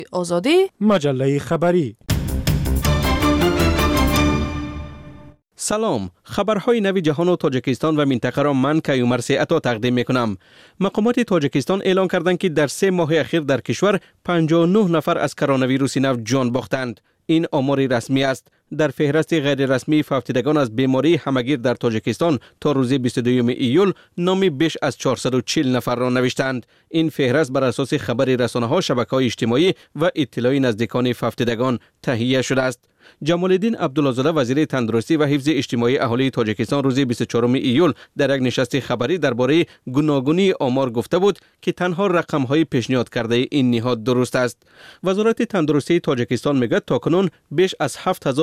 آزادی مجله خبری. سلام، خبرهای نوی جهان و تاجیکستان و منطقه را من کیومر عطا تقدیم میکنم. مقامات تاجیکستان اعلام کردند که در 3 ماه اخیر در کشور 59 نفر از کرونا ویروس نو جان باختند. این آمار رسمی است. در فهرست غیر رسمی فوتیدگان از بیماری همگیر در تاجیکستان تا روز 22 ایول نامی بیش از 440 نفر را نوشتند. این فهرست بر اساس خبر رسانه‌ها، شبکه‌های اجتماعی و اطلاع نزدیکان فوتیدگان تهیه شده است. جمال الدین عبدالله وزیر تندرستی و حفظ اجتماعی اهالی تاجیکستان روز 24 ایول در یک نشست خبری درباره گوناگونی آمار گفته بود که تنها رقم‌های پیشنهاد کرده این نهاد درست است. وزارت تندرستی تاجیکستان میگه تاکنون بیش از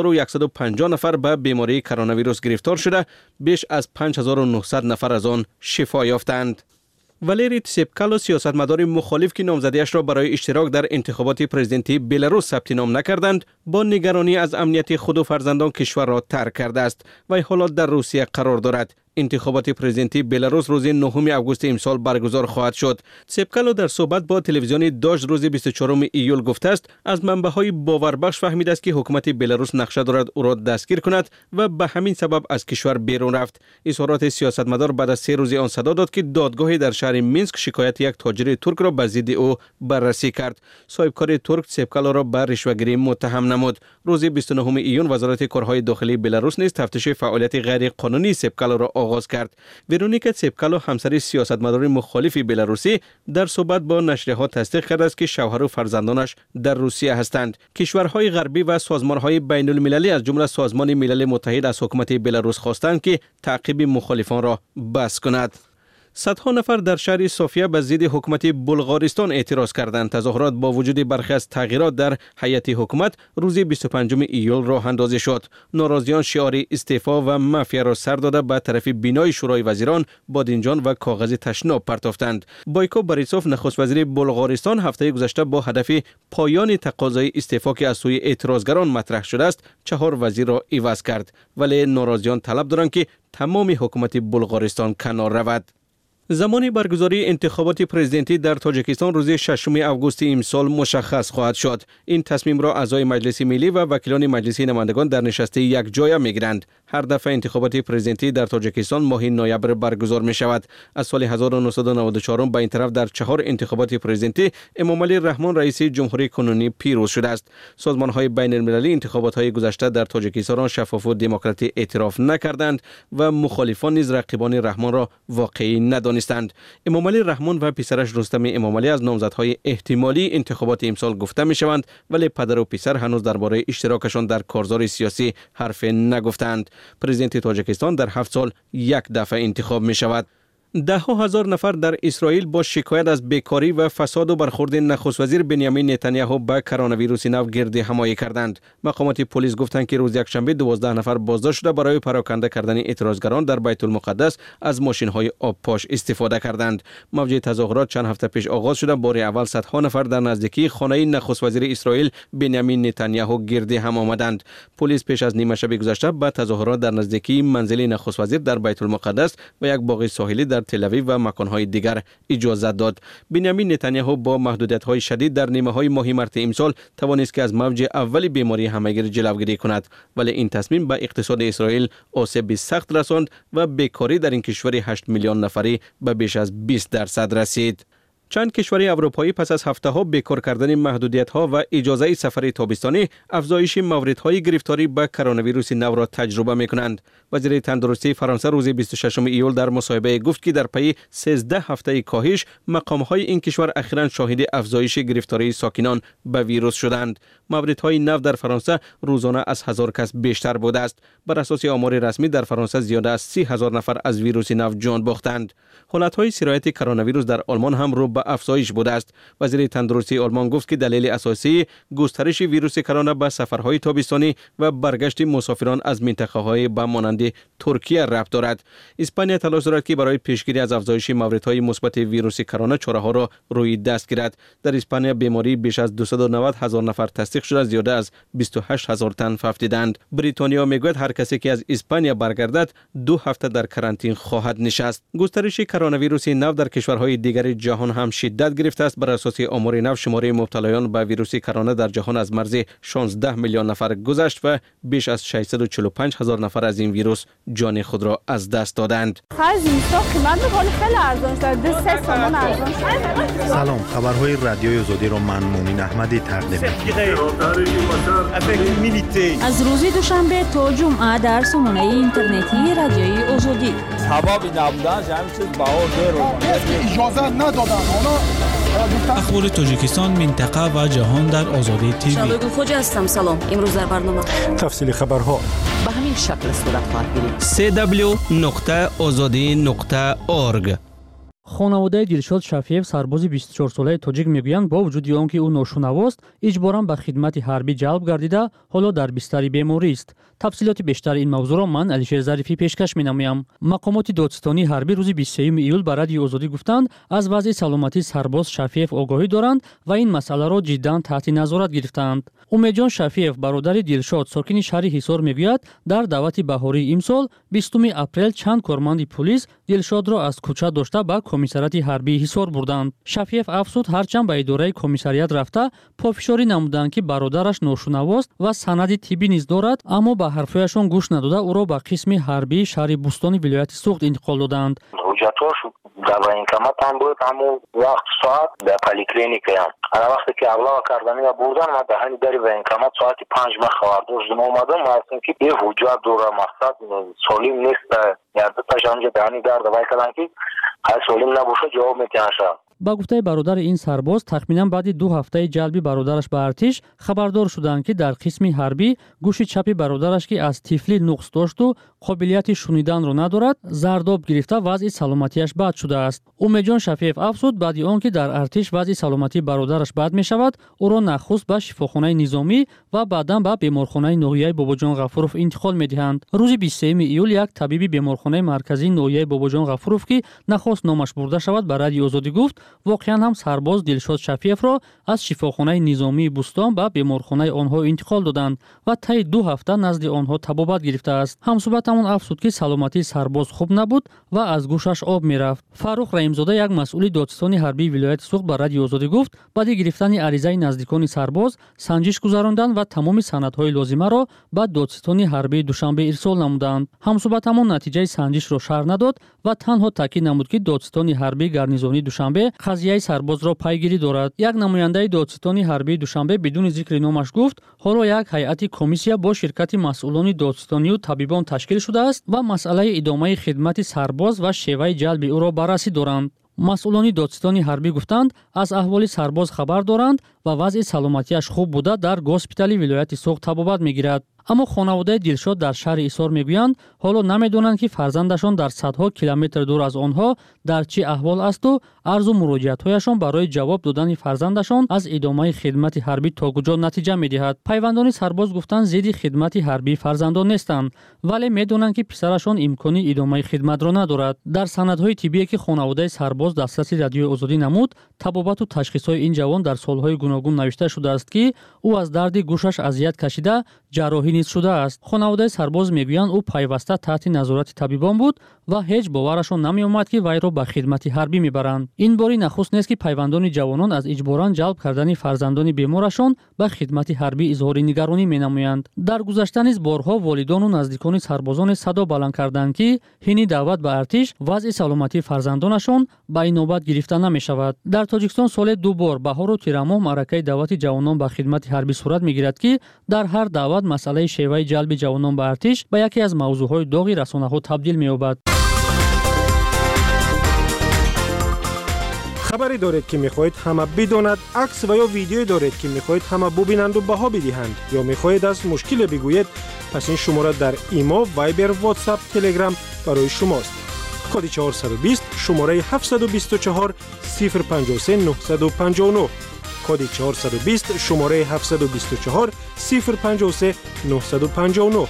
7150 نفر به بیماری کرونا ویروس گرفتار شده، بیش از 5900 نفر از آن شفا یافتند. والری تسپکالو سیاستمدار مخالف که نامزدیش را برای اشتراک در انتخابات پرزیدنتی بلاروس ثبت نام نکردند، با نگرانی از امنیت خود و فرزندان کشور را ترک کرده است و حالا در روسیه قرار دارد. انتخابات پرزیدنتی بلاروس روز 9 آگوست امسال برگزار خواهد شد. تسپکالو در صحبت با تلویزیون داژ روز 24 ایول گفته است از منبع‌های باوربخش فهمیده است که حکومت بلاروس نقشه دارد او را دستگیر کند و به همین سبب از کشور بیرون رفت. اظهارات سیاستمدار بعد از 3 روز آن صدا داد که دادگاهی در شهر مینسک شکایت یک تاجر ترک را به ضد او بررسی کرد. صاحبکار ترک تسپکالو را به رشوه‌گیری متهم نمود. روز 29 ایون وزارت کارهای داخلی بلاروس نیز تفتیش فعالیت غیر قانونی تسپکالو را آغاز کرد. ورونیکا تسپکالو همسر سیاستمدار مخالف بلاروسی در صحبت با نشریه‌ها تصدیق کرده است که شوهر و فرزندانش در روسیه هستند. کشورهای غربی و سازمان‌های بین‌المللی از جمله سازمان ملل متحد از حکومت بلاروس خواستند که تعقیب مخالفان را بس کند. صدها نفر در شهر صوفیا به ضد حکومت بلغارستان اعتراض کردند. تظاهرات با وجود برخی از تغییرات در هیئت حکومت روز 25 ایول راه اندازی شد. ناراضیان شعار استعفا و مافیا را سر داده به طرف بینای شورای وزیران بادنجان و کاغذ تشناب پرتافتند. بایکو بریسوف نخست وزیر بلغارستان هفته گذشته با هدف پایان تقاضای استعفا که از سوی اعتراضگران مطرح شده است 4 وزیر را عوض کرد، ولی ناراضیان طلب دارند که تمام حکومت بلغارستان کنار رود. زمان برگزاری انتخابات پرزیدنتی در تاجیکستان روز 6 آگوست امسال مشخص خواهد شد. این تصمیم را اعضای مجلس ملی و وکیلان مجلس نمایندگان در نشست یک جایه میگیرند. هر دفعه انتخابات پرزیدنتی در تاجیکستان ماه نوامبر برگزار می شود. از سال 1994 به این طرف در 4 انتخابات پرزیدنتی امامعلی رحمان رئیس جمهوری کنونی پیروز شده است. سازمان‌های بین‌المللی انتخابات‌های گذشته در تاجیکستان شفاف و دموکراتی اعتراف نکردند و مخالفان نیز رقیبان رحمان را واقعی ندانستند. امامعلی رحمان و پسرش رستم امامعلی از نامزدهای احتمالی انتخابات امسال گفته می‌شوند، ولی پدر و پسر هنوز درباره اشتراکشان در کارزار سیاسی حرف نگفتند. پرزیدنت تاجیکستان در 7 سال یک دفعه انتخاب می شود. 10,000 نفر در اسرائیل با شکایت از بیکاری و فساد و برخورد نخست وزیر بنیامین نتانیاهو با کرونا ویروس نو گرد همایی کردند. مقامات پلیس گفتند که روز یکشنبه 12 نفر بازداشت شده برای پراکنده کردن اعتراضگران در بیت المقدس از ماشین‌های آبپاش استفاده کردند. موج تظاهرات چند هفته پیش آغاز شده، بار اول صدها نفر در نزدیکی خانه نخست وزیر اسرائیل بنیامین نتانیاهو گرد هم آمدند. پلیس پیش از نیمه شب گذشته با تظاهرات در نزدیکی منزل نخست وزیر در بیت المقدس و یک باغ ساحلی در تل اویو و مکان‌های دیگر اجازه داد. بنیامین نتانیاهو با محدودیت‌های شدید در نیمه‌های ماه مارس امسال توانست که از موج اولی بیماری همه‌گیر جلوگیری کند، ولی این تصمیم به اقتصاد اسرائیل آسیب سخت رساند و بیکاری در این کشور 8 میلیون نفری به بیش از 20% رسید. چند کشور اروپایی پس از هفته‌ها بیکار کردن محدودیت‌ها و اجازه سفر تابستانی، افزایش موردهای گرفتاری به کرونا ویروس نو را تجربه می‌کنند. وزیر تندرستی فرانسه روز 26 ایول در مصاحبه گفت که در پی 13 هفته کاهش، مقام‌های این کشور اخیراً شاهد افزایش گرفتاری ساکنان به ویروس شدند. موردهای نو در فرانسه روزانه از 1000 کس بیشتر بوده است. بر اساس آمار رسمی در فرانسه زیاده از 30,000 نفر از ویروس نو جان باختند. حالت‌های سرایت کرونا ویروس در آلمان هم رو به افزایش بوده است. وزیر تندرستی آلمان گفت که دلیل اساسی گسترش ویروس کرونا به سفرهای تابستانی و برگشت مسافران از منطقه‌های به مانند ترکیه ربط دارد. اسپانیا تلاش دارد که برای پیشگیری از افزایش موردهای مثبت ویروس کرونا چاره‌ها را روی دست گیرد. در اسپانیا بیماری بیش از 290,000 نفر تصدیق تصدیق شده زیاده از 28,000 تن فهمیدند. بریتانیا میگوید هر کسی که از اسپانیا برگردد 2 هفته در کرانتین خواهد نشست. گسترش کرونا ویروس نو در کشورهای دیگر جهان هم شدت گرفته است. بر اساس آمار نو شماره مبتلایان به ویروس کرونا در جهان از مرز 16 میلیون نفر گذشت و بیش از 645,000 نفر از این ویروس جان خود را از دست دادند. سلام، خبرهای رادیوی آزادی را من مومن احمدی تقدیم می‌کنم. از روز دوشنبه تا جمعه در سامانه اینترنتی رادیوی آزادی. اجازه ندادن اخبار تاجیکستان، منطقه و جهان در آزادی تیوی. شالوی خوج هستم. سلام. امروز در برنامه تفصیل خبرها به همین شکل صورت خواهد گرفت. www.azadi.org. خانواده دلشاد شفیف سرباز 24 ساله تاجیک میگویند با وجود آنکه او ناشنواست اجباراً به خدمت حربی جلب گردیده حالا در بستر بیماری است. تفصیلات بیشتر این موضوع را من علیشیر ظریفی پیشکش می‌نمایم. مقامات دادستانی حربی روز 23 ایول به رادیو آزادی گفتند از وضع سلامتی سرباز شفیف آگاهی دارند و این مسئله را جداً تحت نظارت گرفتند. امیدجان شفیف برادر دلشاد ساکن شهر حصار میگوید در دعوت بهاری امسال 20 اپریل چند کارمند پلیس دلشاد را از کوچه داشته به کمیساریات حربی حصار بردند. شفیف افزود هرچند به اداره کمیساریات رفته پافشاری نمودند که برادرش ناشنواست و سند طبی نیز دارد، اما به حرفایشان گوش نداده او را به قسم حربی شهر بوستان ولایت سوخت انتقال دادند. حجتاش در وینکامات هم بود، همون وقت ساعت در پلیکلینیک هم انا وقتی که ابلاغ کردنی و بردن ما دهنی در وینکامات ساعت 5 ما خبر داشتم اومدم هستم که یه حجت دور مقصد سالم نیست یا دو تاش اونجا دهنی در دوای کردن که هر سالم نباشه جواب میتونه شد. با گفته برادر این سرباز تخمینا بعد 2 هفته جلبی برادرش به ارتش خبردار شدند که در قسم حربی گوش چپ برادرش که از طفلی نقص داشت و قابلیت شنیدن را ندارد زرداب گرفته وضع سلامتیش بد شده است. امیدجان شفیف افزود بعد آنکه در ارتش وضع سلامتی برادرش بد می شود او را نخست به شفاخانه نظامی و بعدا به بیمارخانه ناحیه باباجان غفورов انتقال می دهند. روز 23 ایول یک طبیب بیمارخانه مرکزی ناحیه باباجان غفورov که نخست نامش برده شود به رادیو آزادی گفت واقعا هم سرباز دلشاد شفیف را از شفاخانه نظامی بوستان به بیمارخانه آنها انتقال دادند و طی 2 هفته نزد آنها طبابت گرفته است. همصحبتمون افزود که سلامتی سرباز خوب نبود و از گوشش آب میرفت. فاروق رحیمزاده یک مسئول دادستانی حربی ولایت سوخت به رادیو آزادی گفت بعد گرفتن عریضه نزدیکان سرباز سنجش گذراندند و تمام سندهای لازمه را به دادستانی حربی دوشنبه ارسال نمودند. همصحبتمون نتیجه سنجش را شرح نداد و تنها تاکید نمود که دادستانی حربی گارنیزونی دوشنبه قضیه سرباز را پیگیری دارد. یک نماینده دادستانی حربی دوشنبه بدون ذکر نامش گفت حالا یک هیئت کمیسیه با شرکت مسئولان دادستانی و طبیبان تشکیل شده است و مسئله ادامه خدمت سرباز و شیوه جلب او را بررسی دارند. مسئولان دادستانی حربی گفتند از احوال سرباز خبر دارند و وضع سلامتیش خوب بوده در گوسپیتال ولایت سوخت طبابت میگیرد. اما خانواده دلشاد در شهر حصار میگویند حالا نمیدونند که فرزندشان در صدها کیلومتر دور از آنها در چه احوال است و عرض و مراجعت‌هایشان برای جواب دادن فرزندشان از ادامه خدمت حربی تا کجا نتیجه میدهد. پیوندان سرباز گفتند ضد خدمت حربی فرزندان نیستند ولی میدونند که پسرشان امکانی ادامه خدمت را ندارد. در سندهای طبی که خانواده سرباز دسترسی رادیو آزادی نمود طبابت و تشخیص‌های این جوان در سالهای گوناگون نوشته شده است که او از درد گوشش اذیت کشیده جراحی نیز شده است. خانواده سرباز میگویند او پیوسته تحت نظارت طبیبان بود و هیچ باورشان نمی آمد که وی را به خدمت حربی میبرند. این باری نخست نیست که پیوندان جوانان از اجباراً جلب کردن فرزندان بیمارشان به خدمت حربی اظهار نگرانی مینمایند. در گذشته نیز بارها والدان و نزدیکان سربازان صدا بلند کردند که هینی دعوت به ارتش وضع سلامتی فرزندانشان به این نوبت گرفته نمی شود. در تاجیکستان سال 2 بار بهار و تیر ماه معرکه دعوت جوانان به خدمت حربی صورت میگیرد که در هر دعوت مسئله شیوه جلب جوانان به ارتش به یکی از موضوعهای داغ رسانه‌ها تبدیل می‌یابد. خبری دارید که می‌خواهید همه بداند، عکس و یا ویدیویی دارید که می‌خواهید همه ببینند و بها بدهند یا می‌خواهید از مشکل بگویید، پس این شماره در ایمو، وایبر، واتساپ، تلگرام برای شماست. کد 420 شماره 724 053 959 کد 420 شماره 724 053 959.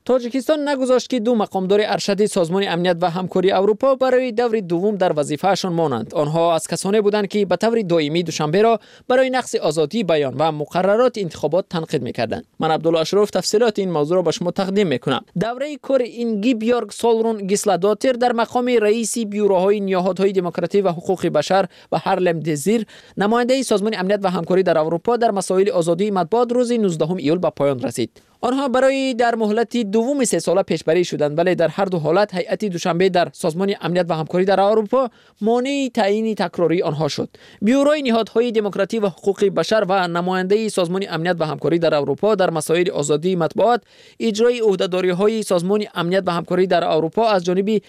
تاجیکستان نگذاشت که دو مقامدار ارشد سازمان امنیت و همکاری اروپا برای دور دوم در وظیفه‌شان مانند. آنها از کسانی بودند که به طور دائمی دوشنبه را برای نقض آزادی بیان و مقررات انتخابات تنقید می‌کردند. من عبدالله اشرف تفصیلات این موضوع را به شما تقدیم می‌کنم. دوره کار اینگیبیورگ سولرون گیسلاداتر در مقام رئیس بیوروهای نهادهای دموکراسی و حقوق بشر و هارلم دزیر نماینده سازمان امنیت و همکاری در اروپا در مسائل آزادی مطبوعات روز 19 ایول به پایان رسید. آنها برای در مهلت دوم 3 ساله پیشبری شدند، ولی در هر دو حالت هیئت دوشنبه در سازمان امنیت و همکاری در اروپا مانع تعیین تکراری آنها شد. بیوروی نهادهای دموکراسی و حقوق بشر و نماینده سازمان امنیت و همکاری در اروپا در مسائل آزادی مطبوعات اجرای عهدهداری‌های سازمان امنیت و همکاری در اروپا از جانب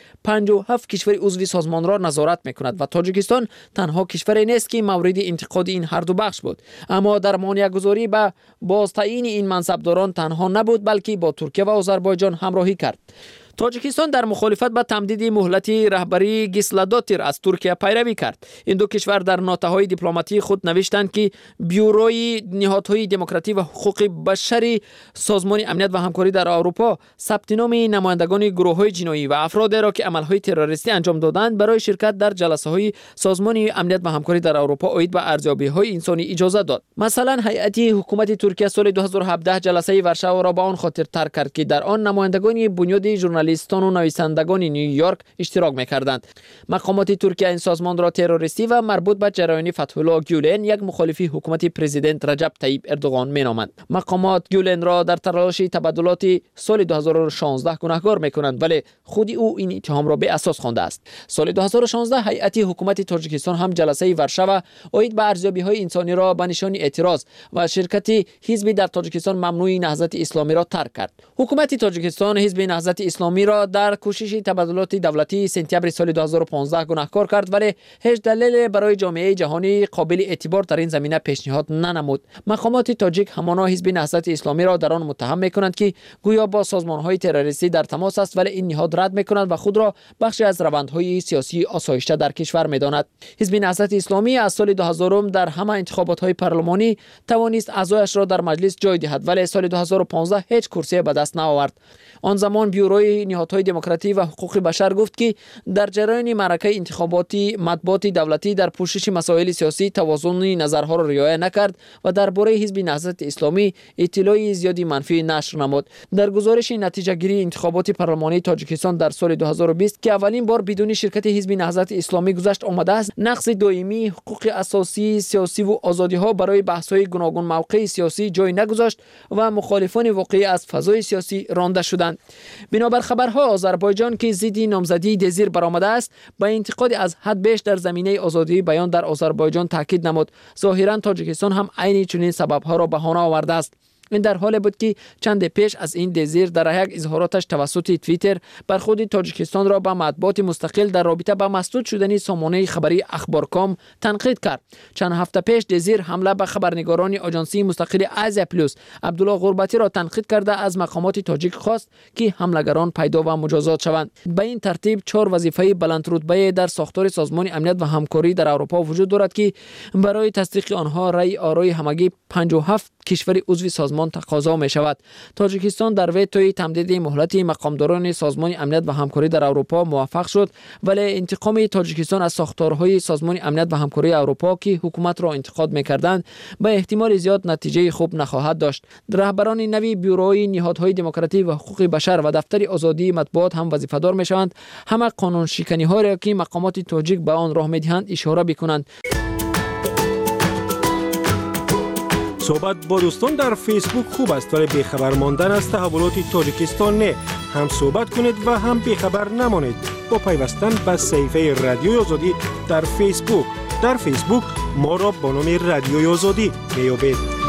57 کشور عضو سازمان را نظارت می‌کند و تاجیکستان تنها کشوری نیست که مورد انتقاد این هر دو بخش بود. اما در مانع‌گذاری به بازتعیین این منصبداران تنها نبود، بلکه با ترکیه و آذربایجان همراهی کرد. تاجیکستان در مخالفت با تمدید مهلت رهبری گیسلاداتر از ترکیه پیروی کرد. این دو کشور در نوته‌های دیپلماتی خود نوشتند که بیوروی نهادهای دموکراسی و حقوق بشری سازمان امنیت و همکاری در اروپا ثبت نام نمایندگان گروه‌های جنایی و افرادی را که عمل‌های تروریستی انجام دادند برای شرکت در جلسه‌های سازمان امنیت و همکاری در اروپا اید به ارزیابی‌های انسانی اجازه داد. مثلا هیئت حکومت ترکیه سال 2017 جلسه ورشو را به آن خاطر ترک کرد که در آن نمایندگان بنیاد ژورنالیستان و نویسندگان نیویورک اشتراک می‌کردند. مقامات ترکیه این سازمان را تروریستی و مربوط به جریان فتح‌الله گولن، یک مخالف حکومت پرزیدنت رجب طیب اردوغان می‌نامند. مقامات گولن را در تلاش تبادلات سال 2016 گناهکار می‌کنند، ولی خود او این اتهام را به اساس خوانده است. سال 2016 هیئت حکومت تاجیکستان هم جلسه ورشو اید به ارزیابی‌های انسانی را به نشان اعتراض و شرکت حزب در تاجیکستان ممنوع نهضت اسلامی را ترک کرد. حکومت تاجیکستان حزب نهضت اسلامی را در کوشش تبادلات دولتی سپتامبر سال 2015 گناهکار کرد، ولی هیچ دلیل برای جامعه جهانی قابل اعتبار در این زمینه پیشنهاد ننمود. مقامات تاجیک همانا حزب نهضت اسلامی را در آن متهم می‌کنند که گویا با سازمان‌های تروریستی در تماس است، ولی این نهاد رد می‌کند و خود را بخشی از روندهای سیاسی آسایشته در کشور می‌داند. حزب نهضت اسلامی از سال 2000 در همه انتخابات‌های پارلمانی توانست اعضایش را در مجلس جای دهد، ولی سال 2015 هیچ کرسی به دست نیاورد. آن زمان بیوروی نهادهای دموکراسی و حقوق بشر گفت که در جریان معرکه انتخاباتی مطبوعات دولتی در پوشش مسائل سیاسی توازن نظرها را رعایت نکرد و درباره حزب نهضت اسلامی اطلاعی زیادی منفی نشر نمود. در گزارش نتیجه گیری انتخابات پارلمانی تاجیکستان در سال 2020 که اولین بار بدون شرکت حزب نهضت اسلامی گذشت آمده است، نقض دائمی حقوق اساسی سیاسی و آزادی‌ها برای بحث‌های گوناگون موقع سیاسی جای نگذاشت و مخالفان واقعی از فضای سیاسی رانده شدند. بنابر خبرها آذربایجان که ضد نامزدی دزیر برآمده است، با انتقاد از حد بیش در زمینه آزادی بیان در آذربایجان تاکید نمود. ظاهراً تاجیکستان هم عین چنین سبب‌ها را بهانه آورده است. این در حالی بود که چند پیش از این دزیر در یک اظهاراتش توسط توییتر برخورد تاجیکستان را به مطبوعات مستقل در رابطه با مسدود شدن سامانه خبری اخبارکام تنقید کرد. چند هفته پیش دزیر حمله به خبرنگاران آژانسی مستقل آزیا پلوس عبدالله غربتی را تنقید کرده از مقامات تاجیک خواست که حملگران پیدا و مجازات شوند. به این ترتیب 4 وظیفه بلند رتبه در ساختار سازمان امنیت و همکاری در اروپا وجود دارد که برای تصدیق آنها رأی آرای همگی 57 کشور عضو سازمان تقاضا می شود. تاجیکستان در ویتوی تمدید مهلت مقامداران سازمان امنیت و همکاری در اروپا موفق شد، ولی انتقام تاجیکستان از ساختارهای سازمان امنیت و همکاری اروپا که حکومت را انتقاد می‌کردند به احتمال زیاد نتیجه خوب نخواهد داشت. رهبران نوی بیوروی نهادهای دموکراسی و حقوق بشر و دفتر آزادی مطبوعات هم وظیفه‌دار می‌شوند همه قانون شکنی‌ها را که مقامات تاجیک به آن راه می‌دهند اشاره بکنند. صحبت با دوستان در فیسبوک خوب است، ولی بیخبر ماندن از تحولات تاجیکستان نه. هم صحبت کنید و هم بیخبر نمانید با پیوستن به صفحه رادیوی آزادی در فیسبوک. در فیسبوک ما را با نام رادیوی آزادی میابید.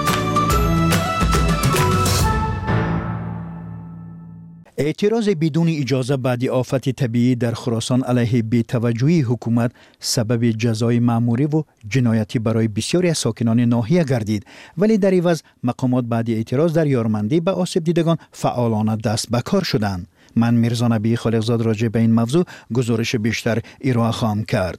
اعتراض بدون اجازه بعد آفت طبیعی در خراسان علیه بی‌توجهی حکومت سبب جزای مأموری و جنایتی برای بسیاری از ساکنان ناحیه گردید، ولی در عوض مقامات بعد اعتراض در یارمندی به آسیب دیدگان فعالانه دست به کار شدند. من میرزا نبی خالقزاد راجع به این موضوع گزارش بیشتر ارائه خواهم کرد.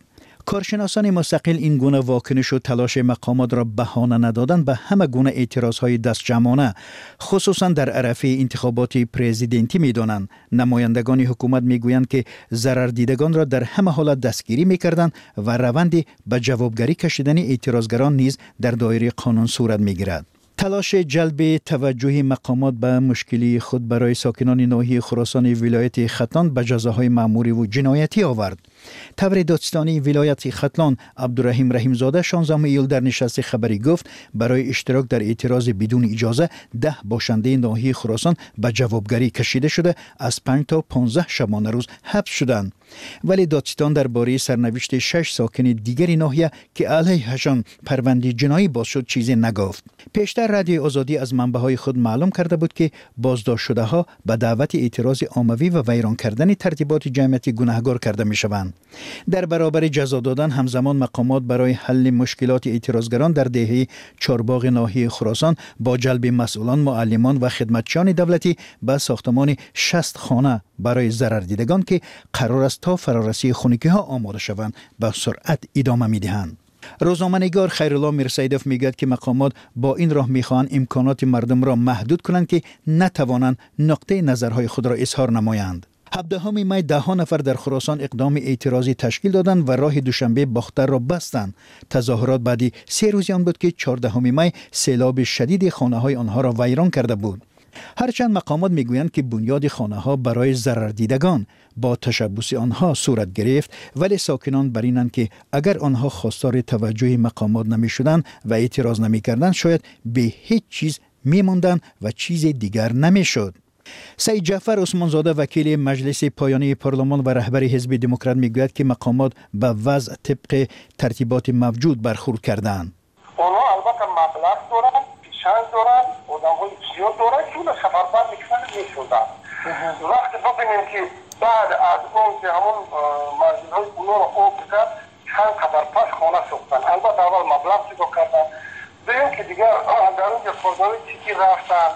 کارشناسان مستقل این گونه واکنش و تلاش مقامات را بهانه ندادن به همه گونه اعتراضهای دست جمعانه خصوصا در عرصه انتخابات پرزیدنتی می‌دانند. نمایندگان حکومت میگویند که ضرردیدگان را در همه حالت دستگیری می‌کردند و روند به جوابگری کشیدن اعتراضگران نیز در دایره قانون صورت می‌گیرد. تلاش جلب توجه مقامات به مشکلی خود برای ساکنان ناحیه خراسان ولایت ختلان به جزاهای مأموری و جنایتی آورد. تبر دادستانی ولایت ختلان عبدالرحیم رحیمزاده 16 ایول در نشست خبری گفت برای اشتراک در اعتراض بدون اجازه 10 باشنده ناحیه خراسان به جوابگری کشیده شده از 5 تا 15 شبانه روز حبس شدند. ولی دادستان درباره سرنوشت 6 ساکن دیگری ناحیه که علیهشان پرونده جنایی باز شد چیزی نگفت. پیشتر رادیو آزادی از منبع‌های خود معلوم کرده بود که بازداشت شده ها به دعوت اعتراض عمومی و ویران کردن ترتیبات جمعیتی گناهکار کرده می شوند. در برابر جزا دادن همزمان مقامات برای حل مشکلات اعتراضگران در دهه چارباغ ناحیه خراسان با جلب مسئولان، معلمان و خدمتچیان دولتی به ساختمان 60 خانه برای ضرردیدگان که قرار است تا فرارسی خانگی‌ها آماده شوند به سرعت ادامه می‌دهند. روزنامه‌نگار خیرالله میرسیدوف میگوید که مقامات با این راه میخواهند امکانات مردم را محدود کنند که نتوانند نقطه نظرهای خود را اظهار نمایند. 17 می 10 نفر در خراسان اقدام اعتراضی تشکیل دادند و راه دوشنبه باختر را بستند. تظاهرات بعدی 3 روزی آن بود که 14 می سیلاب شدید خانه‌های آنها را ویران کرده بود. هرچند مقامات میگویند که بنیاد خانه‌ها برای ضرردیدگان با تشبث آنها صورت گرفت، ولی ساکنان بر اینند که اگر آنها خواستار توجه مقامات نمی‌شدند و اعتراض نمی‌کردند شاید به هیچ چیز می‌ماندند و چیز دیگر نمی‌شد. سید جعفر عثمانزاده وکیل مجلس پایانی پارلمان و رهبر حزب دموکرات میگوید که مقامات به وضع طبق ترتیبات موجود برخورد کردند. آنها البته مبلغ دارند، پیشنهاد دارند، آدم‌های زیاد دارند که اون خبربر میشدن. وقتی ببینیم که بعد از اون که همون مجلس‌های اونها را خوب کرد چند خبرپاش خانه ساختن. البته اول مبلغ چیکار کردن، دیدیم که دیگر در اونجا خودروی چیزی رفتن.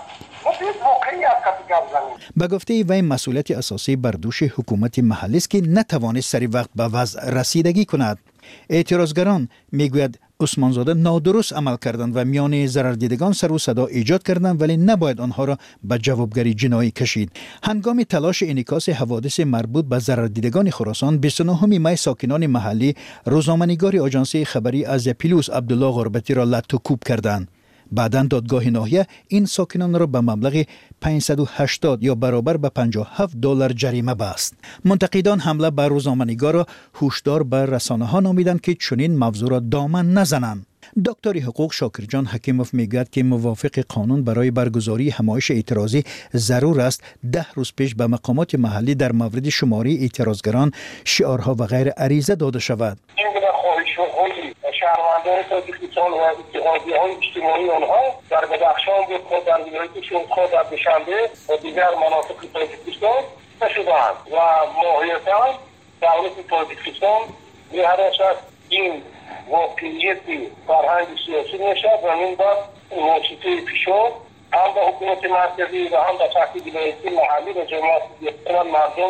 به گفته وی مسئولیت اساسی بر دوش حکومت محلی است که نتوانست سری وقت به وضع رسیدگی کند. اعتراضگران میگوید عثمانزاده نادرست عمل کردند و میان ضرردیدگان سر و صدا ایجاد کردند، ولی نباید آنها را به جوابگری جنایی کشید. هنگام تلاش انعکاس حوادث مربوط به ضرردیدگان خراسان 29 می ساکنان محلی روزنامه‌نگار آژانس خبری از پیلوس عبدالله غربتی را لط و کوب کردند. بعداً دادگاه ناحیه این ساکنان را به مبلغ 580 یا برابر به $57 جریمه بست. منتقدان حمله بر روزنامه‌نگار را هشدار بر رسانه‌ها نامیدند که چنین موضوع را دامن نزنند. دکتر حقوق شاکرجان حکیموف میگوید که موافق قانون برای برگزاری همایش اعتراضی ضرور است 10 روز پیش به مقامات محلی در مورد شماری اعتراضگران، شعارها و غیر عریضه داده شود. شهروندان تاجیکستان و اتحادیه‌های اجتماعی آنها در بدخشان بود خود در ولایت شمخا در دوشنبه و دیگر مناطق تاجیکستان نشدند و ماهیتاً دولت تاجیکستان می‌حراسد این واقعیت فرهنگ سیاسی نشد و این بعد واسطه فشار هم به حکومت مرکزی و هم به سطح ولایتی محلی و جمعیت مردم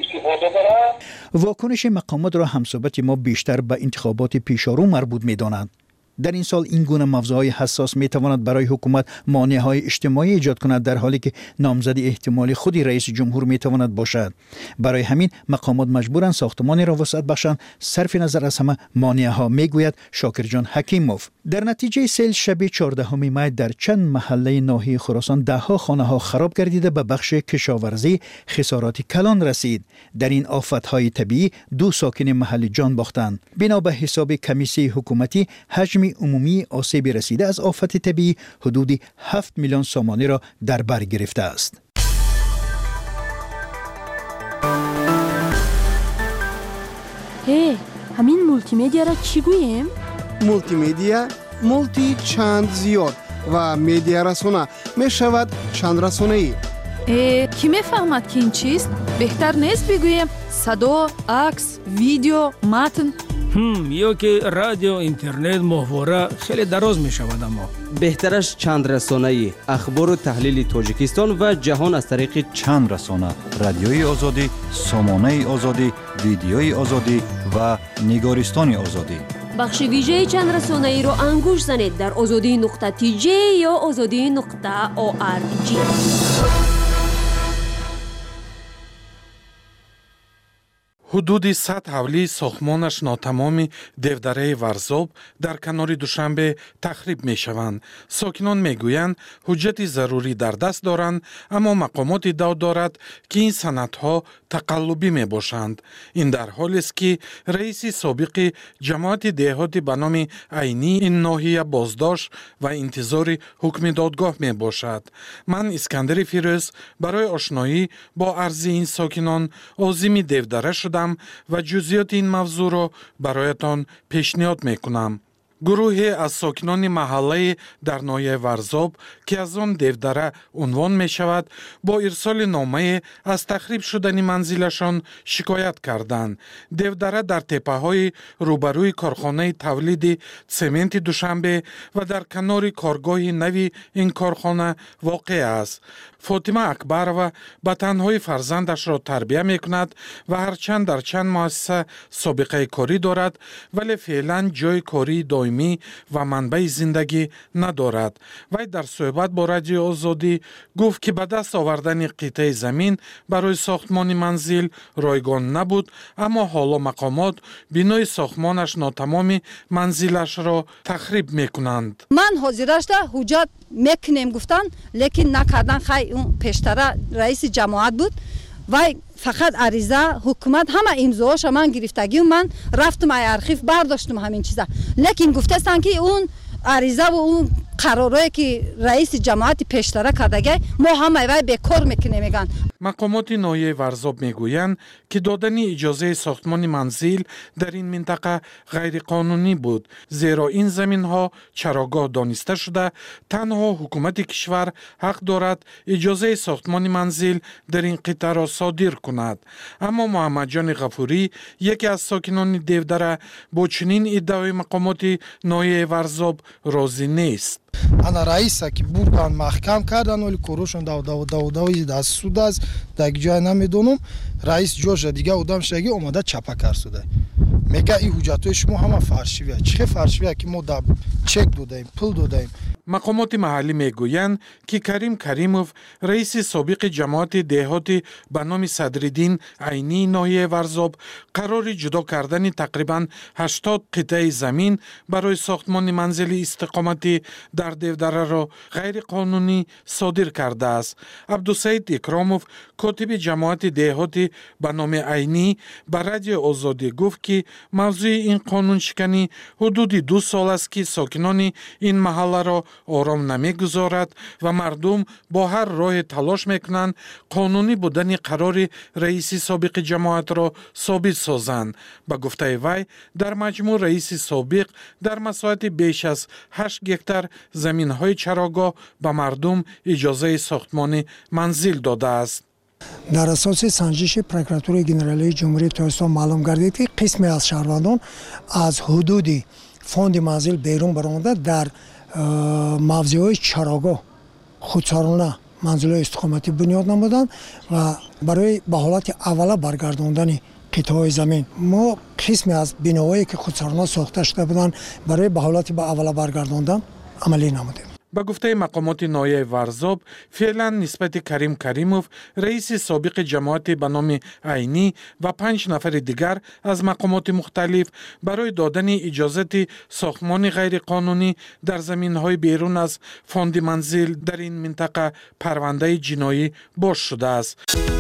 واکنش مقامات را همصحبت ما بیشتر به انتخابات پیشارو مربوط می‌دانند. در این سال این گونه موضوعهای حساس می‌تواند برای حکومت مانع‌های اجتماعی ایجاد کند، در حالی که نامزد احتمالی خودی رئیس جمهور می‌تواند باشد. برای همین مقامات مجبورند ساختمانی را وسعت بخشند صرف نظر از همه مانع‌ها، میگوید شاکرجان حکیموف. در نتیجه سیل شب 14 می در چند محله ناحیه خراسان 10 خانه‌ها خراب گردیده به بخش کشاورزی خسارات کلان رسید. در این آفت‌های طبیعی 2 ساکن محلی جان باختند. بنا به حساب کمیسیون حکومتی حجم عمومی آسیب رسیده از آفت طبیعی حدود 7 میلیون سامانی را در بر گرفته است. همین مولتی مدیا را چی گوییم؟ مولتی مدیا مولتی چند زیاد و مدیا رسانه می شود چند رسانه‌ای. کی میفهمد که این چیست؟ بهتر نیست بگوییم صدا، عکس، ویدیو، متن. یا که رادیو اینترنت ماهواره خیلی دراز می شود. اما بهترش چند رسانه‌ای اخبار و تحلیل تاجیکستان و جهان از طریق چند رسانه: رادیوی آزادی، سامانه آزادی، ویدیوی آزادی و نگارستان آزادی. بخش ویژه چند رسانه‌ای رو انگوش زنید در azadi.tj یا azadi.org. حدود 100 حولی ساختمانش ناتمام دفتره ورزاب در کنار دوشنبه تخریب می شوند. ساکنان می گویند حجت ضروری در دست دارند، اما مقامات ادعا دارد که این سندها تقلبی می باشند. این در حالی است که رئیس سابق جماعت دهاتی به نام عینی این ناحیه بازداشت و انتظار حکم دادگاه می باشد. من اسکندر فیروز برای آشنایی با عرض این ساکنان عازم دفتره شدم و جزئیات این موضوع را برایتان پیشنهاد میکنم. گروهی از ساکنان محله در ناحیه ورزاب که از آن دفتره عنوان می شود با ارسال نامه از تخریب شدن منزلشان شکایت کردند. دفتره در تپه های روبروی کارخانه تولید سمنت دوشنبه و در کنار کارگاه نوی این کارخانه واقع است. فاطمه اکبرова به تنهایی فرزندش را تربیه می کند و هرچند در چند مؤسسه سابقه کاری دارد ولی فعلا جای کاری دائمی و منبع زندگی ندارد. وی در صحبت با رادیو آزادی گفت که به دست آوردن قطعه زمین برای ساختمان منزل رایگان نبود، اما حالا مقامات بنای ساختمانش ناتمام منزلش را تخریب می کنند. من حاضرش ده حجت میکنیم گفتن، لیکن نکردن. خیلی اون پیشتره رئیس جماعت بود و فقط عریضه حکومت همه امضاش من گرفتگی و من رفتم ای ارخیف برداشتم همین چیزا، لیکن گفتستن که اون عریضه و اون قرارایی که رئیس جماعت پیشتره کردگی ما همه وای بیکار میکنه میگن. مقامات ناحیه ورزاب میگویند که دادن اجازه ساختمان منزل در این منطقه غیر قانونی بود، زیرا این زمین ها چراگاه دانسته شده تنها حکومت کشور حق دارد اجازه ساختمان منزل در این قطعه را صادر کند. اما محمد جان غفوری یکی از ساکنان دفتره با چنین ادعای مقامات ناحیه ورزاب راضی نیست. انا رئیس که بردن محکم کردن ولی کروشون داوداوی دست سود است در جای نمیدونم. رئیس جوش دیگه اودم شگی اومده چپا کرده میگه این حجتای شما همه فرشیه. چه فرشیه که ما چک دادیم پول دادیم. مقامات محلی میگویند که کریم کریموف رئیس سابق جماعت دهاتی به نام صدرالدین عینی ناحیه ورزاب قرار جدا کردن تقریبا 80 قطعه زمین برای ساختمان منزل استقامتی در دفتره را غیر قانونی صادر کرده است. عبدالسعید اکراموف کاتب جماعت دهاتی به نام عینی به رادیو آزادی گفت که موضوع این قانون شکنی حدود 2 سال است که ساکنان این محله را آرام نمیگذارد و مردم با هر راه تلاش میکنند قانونی بودن قرار رئیس سابق جماعت را ثابت سازند. به گفته وی در مجموع رئیس سابق در مساحت بیش از 8 گکتار زمین های چراگاه به مردم اجازه ساختمان منزل داده است. در اساس سنجش پروکراتور گنرالی جمهوری تاجیکستان معلوم گردید که قسمی از شهروندان از حدود فوند منزل بیرون برآمده در موضوعات چراگاه خودسرانه منزل استقامتی بنیاد نمودند و برای به حالت اوله برگرداندن قطعه زمین ما قسمی از بناهایی که خودسرانه ساخته شده بودند برای به حالت به اوله برگرداندن عملی نمودیم. به گفته مقامات ناحیه ورزاب فعلا نسبت کریم کریموف رئیس سابق جماعت به نام عینی و 5 نفر دیگر از مقامات مختلف برای دادن اجازه ساختمان غیر قانونی در زمین‌های بیرون از فوند منزل در این منطقه پرونده جنایی باز شده است.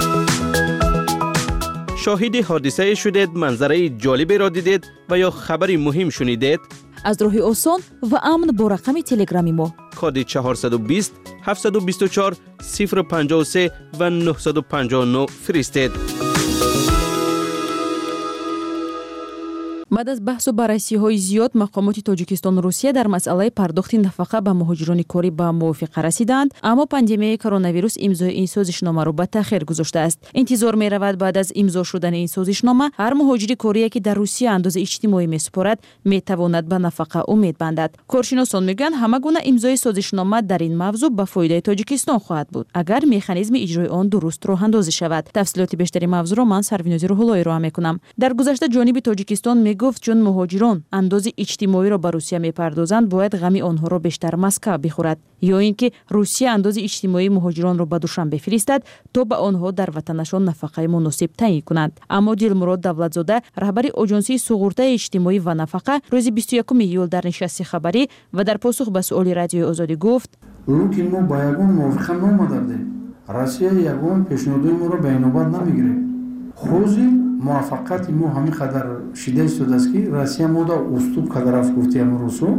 شاهد حادثه شدید، منظره جالبی را دیدید و یا خبری مهم شنیدید؟ از راه آسان و امن با رقم تلگرامی ما کد 420 724 053 و 959 فرستید. بعد از بحث و بررسی‌های زیاد مقامات تاجیکستان و روسیه در مسئله پرداخت نفقه به مهاجران کاری به موافقه رسیدند، اما پاندمی کرونا ویروس امضای این سازشنامه را به تأخیر گذاشته است. انتظار می رود بعد از امضا شدن این سازشنامه هر مهاجر کاری که در روسیه انداز اجتماعی می سپارد می تواند به نفقه امید بندد. کارشناسان میگویند همه گونه امضای سازشنامه در این موضوع به فایده تاجیکستان خواهد بود اگر مکانیزم اجرای آن درست راه اندازی شود. تفصیلات بیشتری موضوع را من سروینازی روح‌اللهی را میکنم. در گذشته جانب تاجیکستان میگفت چون مهاجران انداز اجتماعی را به روسیه میپردازند باید غم آنها را بیشتر مسکه بخورد، یا اینکه روسیه انداز اجتماعی مهاجران را به دوشنبه بفرستد تا به آنها در وطنشان نفقه مناسب تعیین کنند. اما دلمراد دولتزاده رهبر آژانسی سقوط اجتماعی و نفقه روز 21 ایول در نشست خبری و در پاسخ به سؤال رادیوی آزادی گفت: لکن ما با یگان موافقه نامدادیم. روسیه یگان پیشنهادهای ما را به اینوبت نمیگیره. خوزی موافقت ما همین قدر شدید شده است که روسیه ما دا استوب قدر افکوفتی امروزو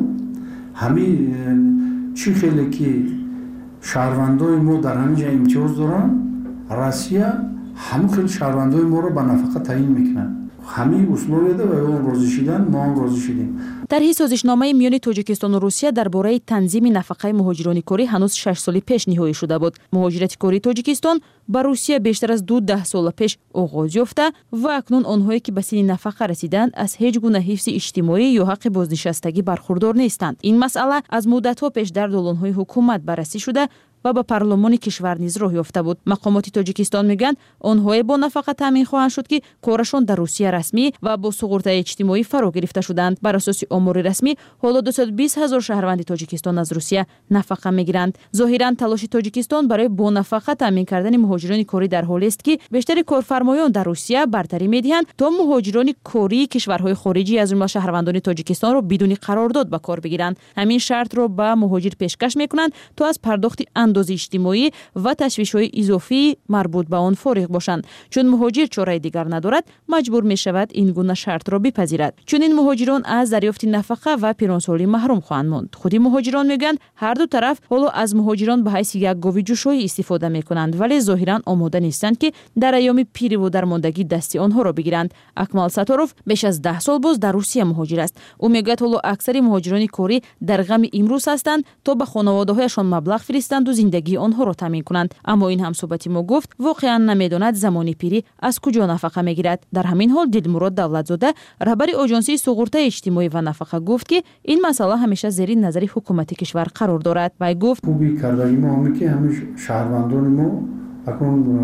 همین چی خیلی که شهروندای ما در همینجا امتیاز دارن، روسیه همین خیلی شهروندای ما را به نفقه تعیین میکنن. همین اصولی ده و اون راضی شدن، ما هم راضی شدیم. در سازشنامه میان تاجیکستان و روسیه درباره تنظیم نفقه مهاجران کاری هنوز 6 سال پیش نهایی شده بود. مهاجرت کاری تاجیکستان با روسیه بیشتر از 10 سال پیش آغاز یافته و اکنون آنهایی که به سن نفقه رسیدند از هیچ گونه حفظ اجتماعی یا حق بازنشستگی برخوردار نیستند. این مسئله از مدت‌ها پیش در دولان‌های حکومت بررسی شده و به پارلمان کشور نیز راه یافته بود. مقامات تاجیکستان میگن آنها با نفقه تامین خواهند شد که کارشان در روسیه رسمی و با سقوط اجتماعی فرا گرفته شدند. بر اساس آمار رسمی حالا 220,000 شهروند تاجیکستان از روسیه نفقه میگیرند. ظاهرا تلاش تاجیکستان برای با نفقه تامین کردن مهاجران کاری در حالی است که بیشتر کارفرمایان در روسیه برتری میدهند تا مهاجران کاری کشورهای خارجی از جمله شهروندان تاجیکستان را بدون قرارداد به کار بگیرند. همین شرط را به مهاجر پیشکش میکنند تا از پرداخت انداز اجتماعی و تشویش‌های اضافی مربوط به آن فارغ باشند. چون مهاجر چاره دیگر ندارد مجبور می شود این گونه شرط را بپذیرد. چون این مهاجران از دریافت نفقه و پیرانسالی محروم خواهند ماند. خودی مهاجران میگن هر دو طرف حالا از مهاجران به حیث یک گاوی جوشایی استفاده میکنند ولی ظاهرا آماده نیستند که در ایام پیری و درماندگی دستی آنها را بگیرند. اکمال ستاروف بیش از 10 سال باز در روسیه مهاجر است. او میگه حالا اکثر مهاجران کاری در غم امروز هستند تا به خانواده‌هایشان مبلغ فرستند و زندگی آنها را تامین کنند. اما این همصحبتی ما گفت واقعا نمیداند زمان پیری از کجا نفقه میگیرد. در همین حال دلمراد دولتزاده رهبر آژانسی سقوط اجتماعی و نفقه گفت که این مسئله همیشه زیر نظر حکومت کشور قرار دارد و گفت خوبی کردگی ما همی که همه شهروندان ما اکنون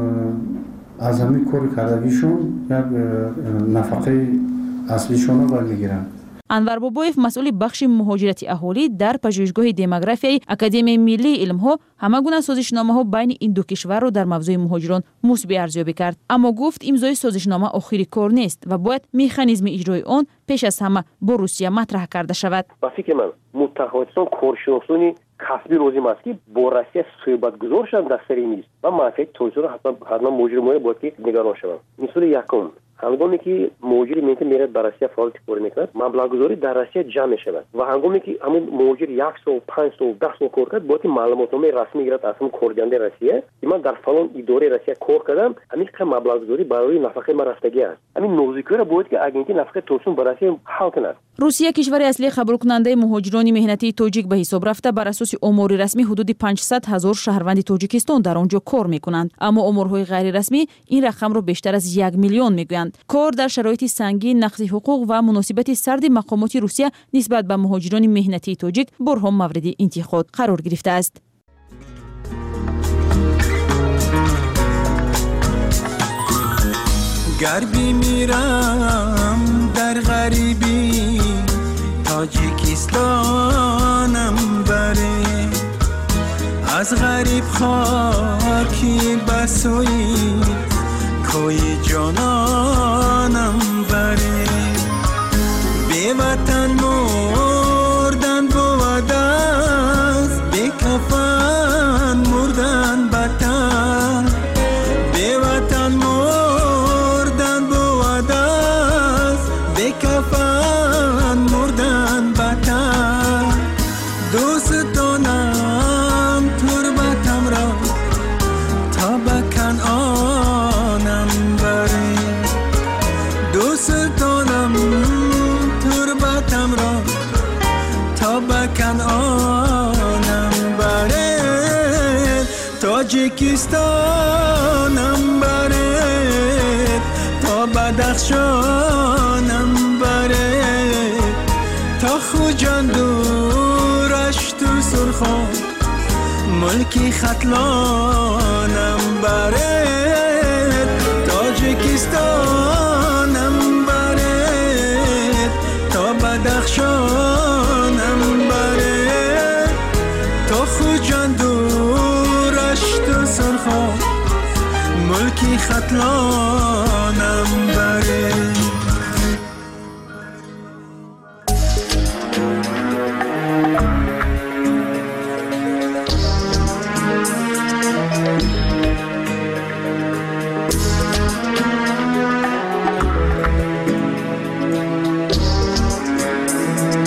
از همین کار کردگیشون یک نفقه اصلیشون را برمیگیرند. انور بابایف مسئول بخش مهاجرت اهالی در پژوهشگاه دموگرافی اکادمی ملی علم‌ها همه گونه سازشنامه‌ها بین این دو کشور را در موضوع مهاجران مثبت ارزیابی کرد، اما گفت امضای سازشنامه آخری کار نیست و باید مکانیزم اجرای آن پیش از همه با روسیه مطرح کرده شود. با فکر من متخصصان کارشناسانی کسبی روزی است که با روسیه صحبت گذار شدن در سری نیست و منافع توسعه حتما مهاجران باید که نگران شوند. مثال یکم هنگامی که مهاجر میره در روسیه فعالیت کار میکند مبلغ گذاری در روسیه جمع شود و هنگامی که همون مهاجر 1 سال 5 سال 10 سال کار کرد باید معلوماتنامه رسمی گیرد از همون کارگنده روسیه که من در فلان اداره روسیه کار کردم همین مبلغ گذاری برای نفقه من رفتگی است. همین نوزیکی را باید که اگنتی نفقه توسعه برای روسیه حل کند. روسیه کشور اصلی قبول کننده مهاجران مهنتی تاجیک به حساب رفته. بر اساس آمار رسمی حدود 500,000 شهروند تاجیکستان در آنجا کار میکنند، اما آمارهای غیر رسمی این رقم را بیشتر از 1 میلیون میگویند. کار در شرایط سنگین، نقض حقوق و مناسبت سرد مقامات روسیه نسبت به مهاجران مهنتی تاجیک بارها مورد انتقاد قرار گرفته است. گر میرم در غریبی تاجیکستانم بره از غریب خاکی بسوی کوی جانانم بره بی وطن مردن بود از بی کفن مردن بطن بی وطن مردن بود از بی کفن مردن بطن دوست دارم تربتم را تا بکن آنم بره دوست دارم تاجیکستانم برد تا بدخشانم برد تا خوجان دورش تو سرخان ملکی ختلانم برد تاجیکستانم برد تا بدخشانم برد تا خوجان دورش تو سرخان ملکی ختلانم